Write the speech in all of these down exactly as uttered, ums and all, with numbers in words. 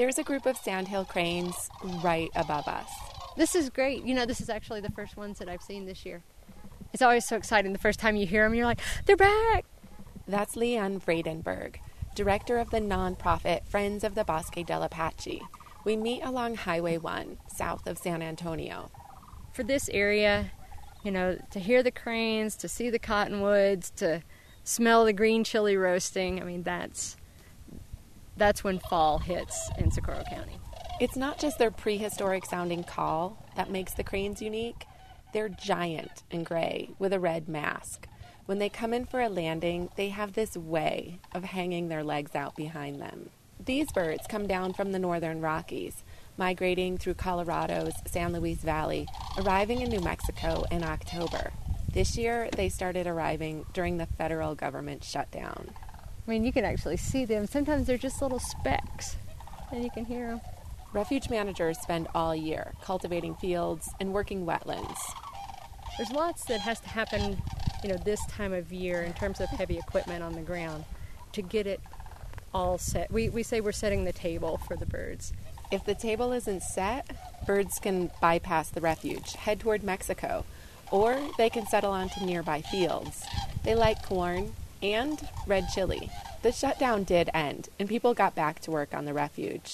There's a group of sandhill cranes right above us. This is great. You know, this is actually the first ones that I've seen this year. It's always so exciting. The first time you hear them, you're like, they're back. That's Leanne Vredenberg, director of the nonprofit Friends of the Bosque del Apache. We meet along Highway one, south of San Antonio. For this area, you know, to hear the cranes, to see the cottonwoods, to smell the green chili roasting, I mean, that's that's when fall hits in Socorro County. It's not just their prehistoric sounding call that makes the cranes unique. They're giant and gray with a red mask. When they come in for a landing, they have this way of hanging their legs out behind them. These birds come down from the northern Rockies, migrating through Colorado's San Luis Valley, arriving in New Mexico in October. This year, they started arriving during the federal government shutdown. I mean, you can actually see them. Sometimes they're just little specks, and you can hear them. Refuge managers spend all year cultivating fields and working wetlands. There's lots that has to happen, you know, this time of year in terms of heavy equipment on the ground to get it all set. We we say we're setting the table for the birds. If the table isn't set, birds can bypass the refuge, head toward Mexico, or they can settle onto nearby fields. They like corn and red chili. The shutdown did end, and people got back to work on the refuge.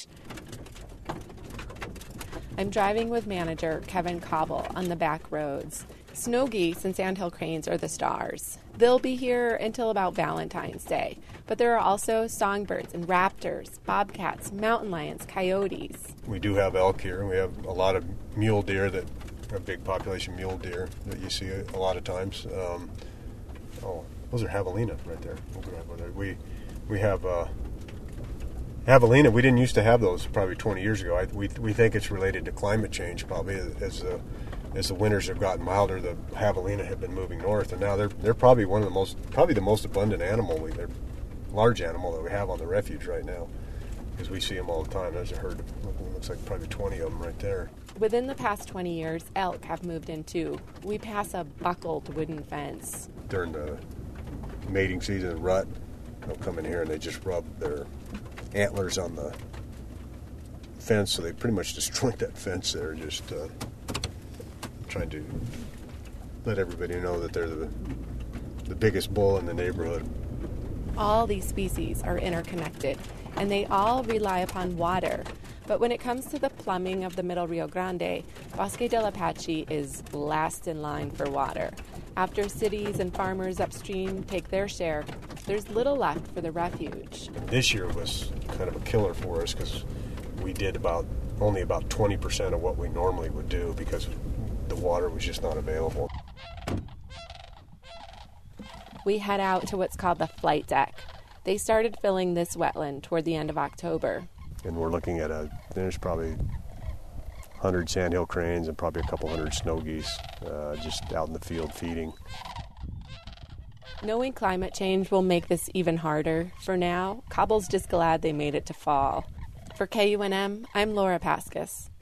I'm driving with manager Kevin Cobble on the back roads. Snow geese and sandhill cranes are the stars. They'll be here until about Valentine's Day, but there are also songbirds and raptors, bobcats, mountain lions, coyotes. We do have elk here. We have a lot of mule deer, that a big population mule deer that you see a lot of times. Um, oh, those are javelina right there. We we have uh, javelina. We didn't used to have those probably twenty years ago. I, we we think it's related to climate change probably as the as the winters have gotten milder. The javelina have been moving north, and now they're they're probably one of the most probably the most abundant animal. We, they're large animal that we have on the refuge right now, because we see them all the time. There's a herd. Looks like probably twenty of them right there. Within the past twenty years, elk have moved in too. We pass a buckled wooden fence. During the mating season, rut, they'll come in here and they just rub their antlers on the fence, so they pretty much destroyed that fence there, just uh, trying to let everybody know that they're the, the biggest bull in the neighborhood. All these species are interconnected, and they all rely upon water. But when it comes to the plumbing of the Middle Rio Grande, Bosque del Apache is last in line for water. After cities and farmers upstream take their share, there's little left for the refuge. This year was kind of a killer for us because we did about only about twenty percent of what we normally would do because the water was just not available. We head out to what's called the flight deck. They started filling this wetland toward the end of October. And we're looking at a, there's probably one hundred sandhill cranes and probably a couple hundred snow geese uh, just out in the field feeding. Knowing climate change will make this even harder. For now, Cobble's just glad they made it to fall. For K U N M, I'm Laura Paskus.